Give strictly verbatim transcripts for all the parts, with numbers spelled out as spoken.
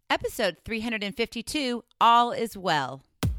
Episode three fifty-two, All is Well.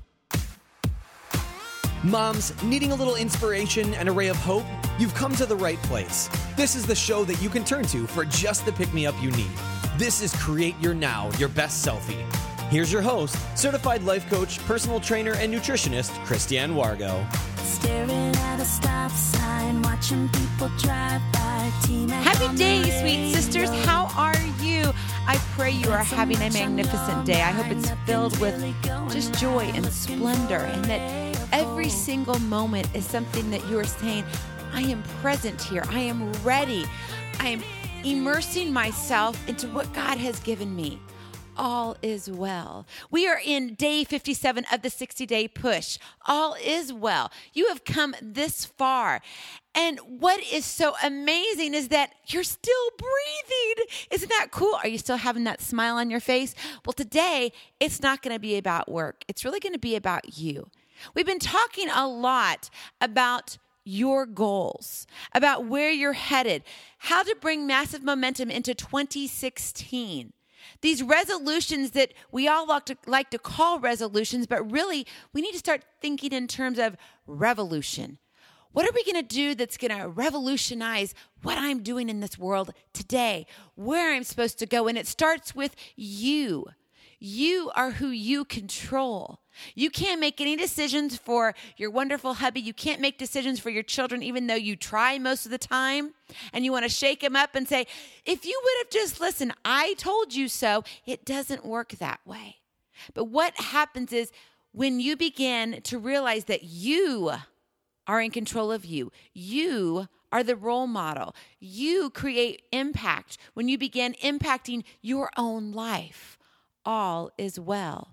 Moms, needing a little inspiration and a ray of hope? You've come to the right place. This is the show that you can turn to for just the pick-me-up you need. This is Create Your Now, Your Best Selfie. Here's your host, certified life coach, personal trainer, and nutritionist, Christiane Wargo. Staring at a stop sign, watching people drive by. Happy day, sweet sisters. How are you? I pray you are having a magnificent day. I hope it's filled with just joy and splendor, and that every single moment is something that you are saying, I am present here. I am ready. I am immersing myself into what God has given me. All is well. We are in day fifty-seven of the sixty-day push. All is well. You have come this far. And what is so amazing is that you're still breathing. Isn't that cool? Are you still having that smile on your face? Well, today, it's not going to be about work. It's really going to be about you. We've been talking a lot about your goals, about where you're headed, how to bring massive momentum into twenty sixteen. These resolutions that we all like to, like to call resolutions, but really we need to start thinking in terms of revolution. What are we going to do that's going to revolutionize what I'm doing in this world today, where I'm supposed to go? And it starts with you. You are who you control. You can't make any decisions for your wonderful hubby. You can't make decisions for your children, even though you try most of the time. And you want to shake them up and say, if you would have just listened, I told you so. It doesn't work that way. But what happens is when you begin to realize that you are in control of you, you are the role model. You create impact when you begin impacting your own life. All is well.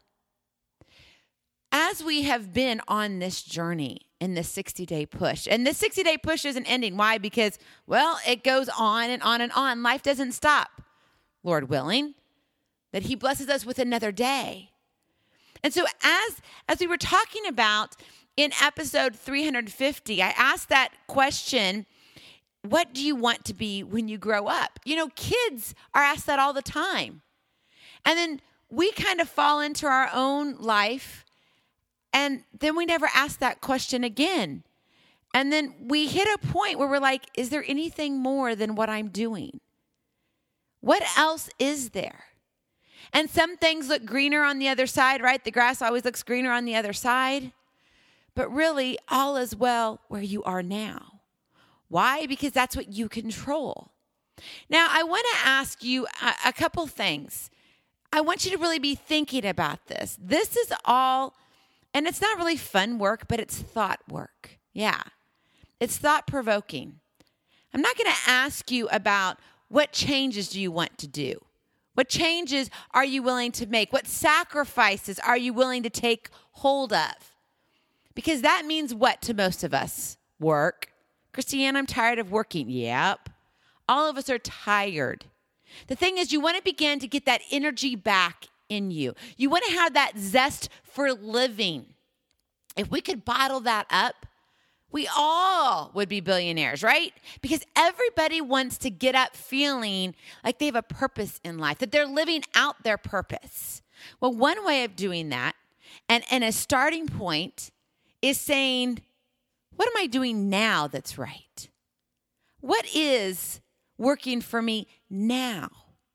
As we have been on this journey in this sixty-day push, and this sixty-day push isn't ending. Why? Because, well, it goes on and on and on. Life doesn't stop, Lord willing, that he blesses us with another day. And so as, as we were talking about in episode three fifty, I asked that question, what do you want to be when you grow up? You know, kids are asked that all the time. And then we kind of fall into our own life, and then we never ask that question again. And then we hit a point where we're like, is there anything more than what I'm doing? What else is there? And some things look greener on the other side, right? The grass always looks greener on the other side. But really, all is well where you are now. Why? Because that's what you control. Now, I want to ask you a, a couple things. I want you to really be thinking about this. This is all, and it's not really fun work, but it's thought work. Yeah, it's thought-provoking. I'm not going to ask you about what changes do you want to do? What changes are you willing to make? What sacrifices are you willing to take hold of? Because that means what to most of us? Work. Christiane, I'm tired of working. Yep. All of us are tired. The thing is, you want to begin to get that energy back in you. You want to have that zest for living. If we could bottle that up, we all would be billionaires, right? Because everybody wants to get up feeling like they have a purpose in life, that they're living out their purpose. Well, one way of doing that, and, and a starting point, is saying, what am I doing now that's right? What is working for me now?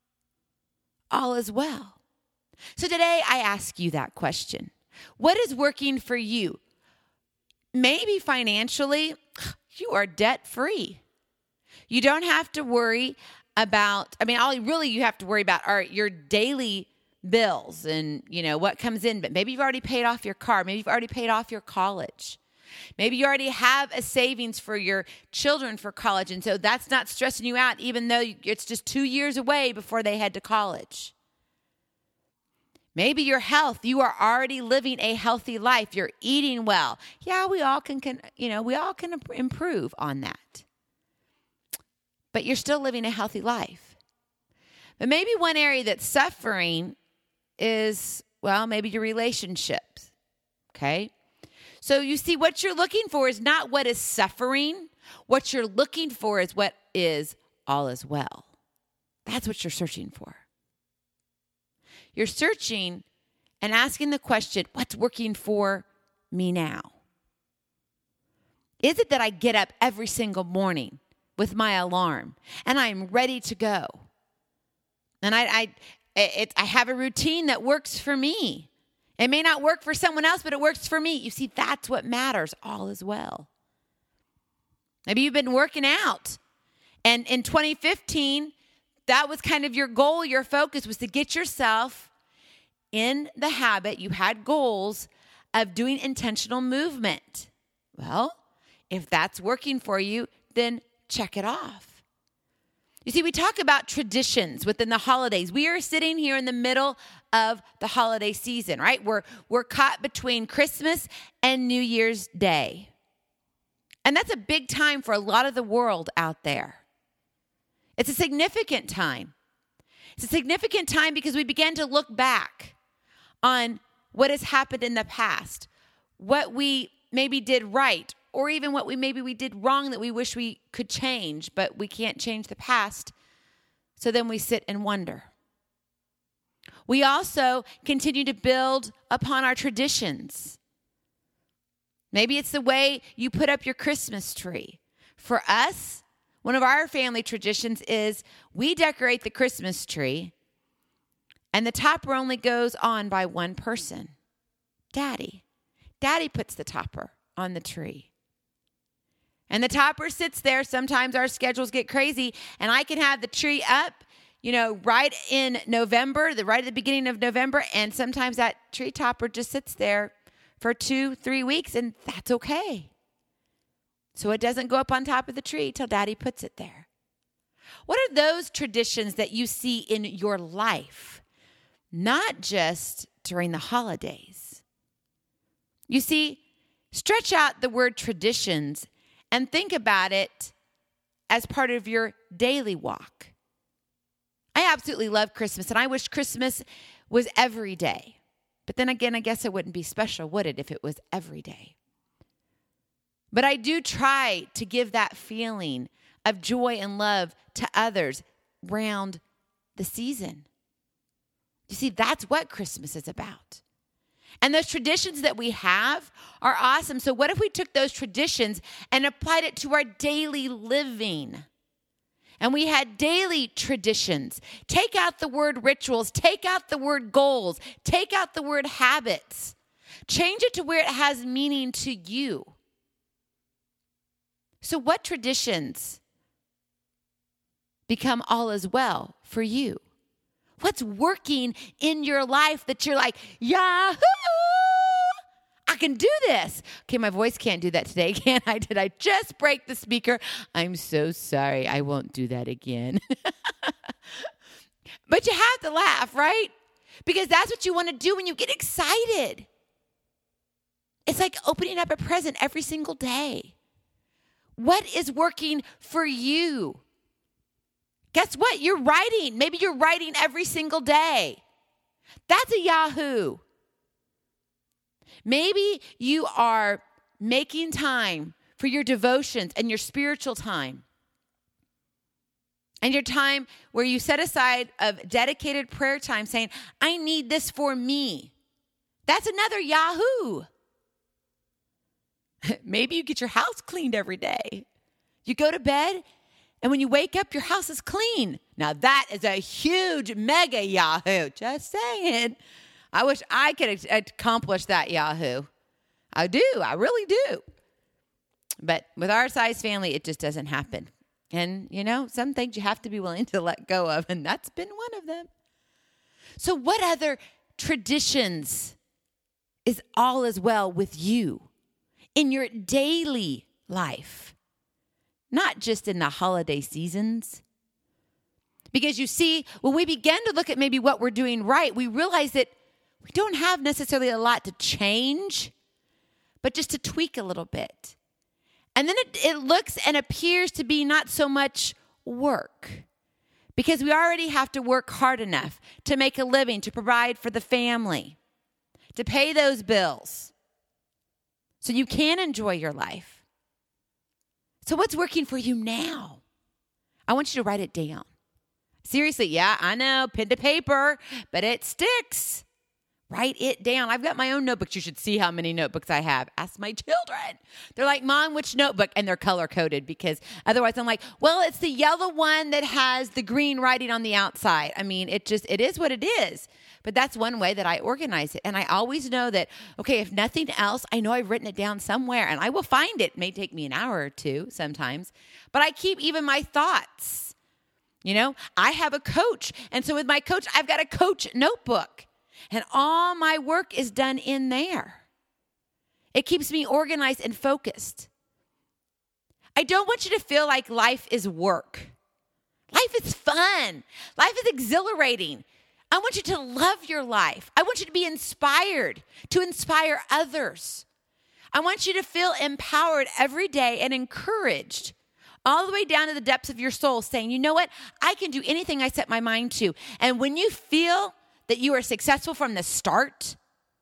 All is well. So today I ask you that question. What is working for you? Maybe financially, you are debt-free. You don't have to worry about, I mean, all really you have to worry about are your daily bills and, you know, what comes in. But maybe you've already paid off your car. Maybe you've already paid off your college. Maybe you already have a savings for your children for college, and so that's not stressing you out, even though it's just two years away before they head to college. Maybe your health, you are already living a healthy life. You're eating well. Yeah, we all can, can you know, we all can improve on that. But you're still living a healthy life. But maybe one area that's suffering is, well, maybe your relationships, okay? So you see, what you're looking for is not what is suffering. What you're looking for is what is all is well. That's what you're searching for. you're searching and asking the question, what's working for me now? Is it that I get up every single morning with my alarm and I'm ready to go? And I, I, it, I have a routine that works for me. It may not work for someone else, but it works for me. You see, that's what matters. All is well. Maybe you've been working out, and in twenty fifteen, that was kind of your goal, your focus was to get yourself in the habit. You had goals of doing intentional movement. Well, if that's working for you, then check it off. You see, we talk about traditions within the holidays. We are sitting here in the middle of the holiday season, right? We're, we're caught between Christmas and New Year's Day. And that's a big time for a lot of the world out there. It's a significant time. It's a significant time because we begin to look back on what has happened in the past, what we maybe did right, or even what we maybe we did wrong that we wish we could change, but we can't change the past. So then we sit and wonder. We also continue to build upon our traditions. Maybe it's the way you put up your Christmas tree. For us, one of our family traditions is we decorate the Christmas tree, and the topper only goes on by one person, Daddy. Daddy puts the topper on the tree. And the topper sits there. Sometimes our schedules get crazy, and I can have the tree up, you know, right in November, the right at the beginning of November, and sometimes that tree topper just sits there for two, three weeks, and that's okay. So it doesn't go up on top of the tree till Daddy puts it there. What are those traditions that you see in your life, not just during the holidays? You see, stretch out the word traditions and think about it as part of your daily walk. I absolutely love Christmas, and I wish Christmas was every day. But then again, I guess it wouldn't be special, would it, if it was every day? But I do try to give that feeling of joy and love to others around the season. You see, that's what Christmas is about. And those traditions that we have are awesome. So what if we took those traditions and applied it to our daily living? And we had daily traditions. Take out the word rituals. Take out the word goals. Take out the word habits. Change it to where it has meaning to you. So what traditions become all as well for you? What's working in your life that you're like, Yahoo! I can do this. Okay, my voice can't do that today, can I? Did I just break the speaker? I'm so sorry. I won't do that again. But you have to laugh, right? Because that's what you want to do when you get excited. It's like opening up a present every single day. What is working for you? Guess what? You're writing. Maybe you're writing every single day. That's a Yahoo. Maybe you are making time for your devotions and your spiritual time. And your time where you set aside of dedicated prayer time saying, I need this for me. That's another Yahoo. Maybe you get your house cleaned every day. You go to bed, and when you wake up, your house is clean. Now, that is a huge mega Yahoo. Just saying. I wish I could accomplish that Yahoo. I do. I really do. But with our size family, it just doesn't happen. And, you know, some things you have to be willing to let go of, and that's been one of them. So what other traditions is all as well with you in your daily life? Not just in the holiday seasons. Because you see, when we begin to look at maybe what we're doing right, we realize that we don't have necessarily a lot to change, but just to tweak a little bit. And then it, it looks and appears to be not so much work, because we already have to work hard enough to make a living, to provide for the family, to pay those bills, so you can enjoy your life. So what's working for you now? I want you to write it down. Seriously, yeah, I know, pen to paper, but it sticks. Write it down. I've got my own notebooks. You should see how many notebooks I have. Ask my children. They're like, Mom, which notebook? And they're color-coded because otherwise I'm like, well, it's the yellow one that has the green writing on the outside. I mean, it just, it is what it is. But that's one way that I organize it. And I always know that, okay, if nothing else, I know I've written it down somewhere and I will find it. It may take me an hour or two sometimes, but I keep even my thoughts. You know, I have a coach. And so with my coach, I've got a coach notebook. And all my work is done in there. It keeps me organized and focused. I don't want you to feel like life is work. Life is fun. Life is exhilarating. I want you to love your life. I want you to be inspired, to inspire others. I want you to feel empowered every day and encouraged all the way down to the depths of your soul, saying, you know what? I can do anything I set my mind to. And when you feel that you are successful from the start,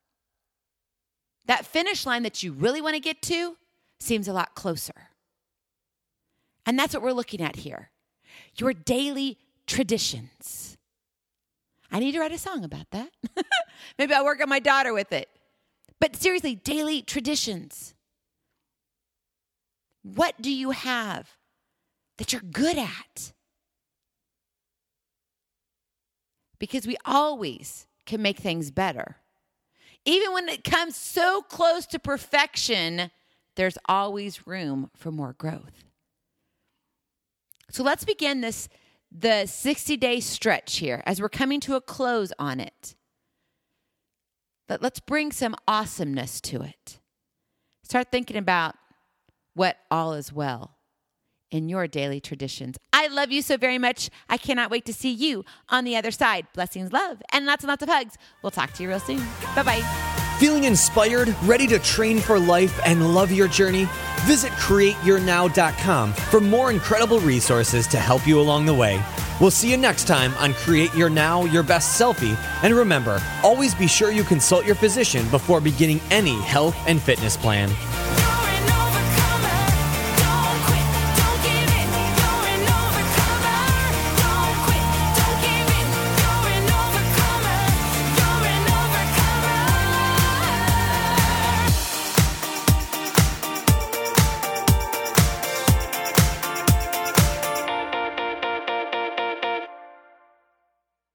that finish line that you really want to get to seems a lot closer. And that's what we're looking at here. Your daily traditions. I need to write a song about that. Maybe I'll work on my daughter with it. But seriously, daily traditions. What do you have that you're good at? Because we always can make things better. Even when it comes so close to perfection, there's always room for more growth. So let's begin this, the sixty-day stretch here as we're coming to a close on it. But let's bring some awesomeness to it. Start thinking about what all is well in your daily traditions. I love you so very much. I cannot wait to see you on the other side. Blessings, love, and lots and lots of hugs. We'll talk to you real soon. Bye-bye. Feeling inspired, ready to train for life, and love your journey? Visit create your now dot com for more incredible resources to help you along the way. We'll see you next time on Create Your Now, Your Best Selfie. And remember, always be sure you consult your physician before beginning any health and fitness plan.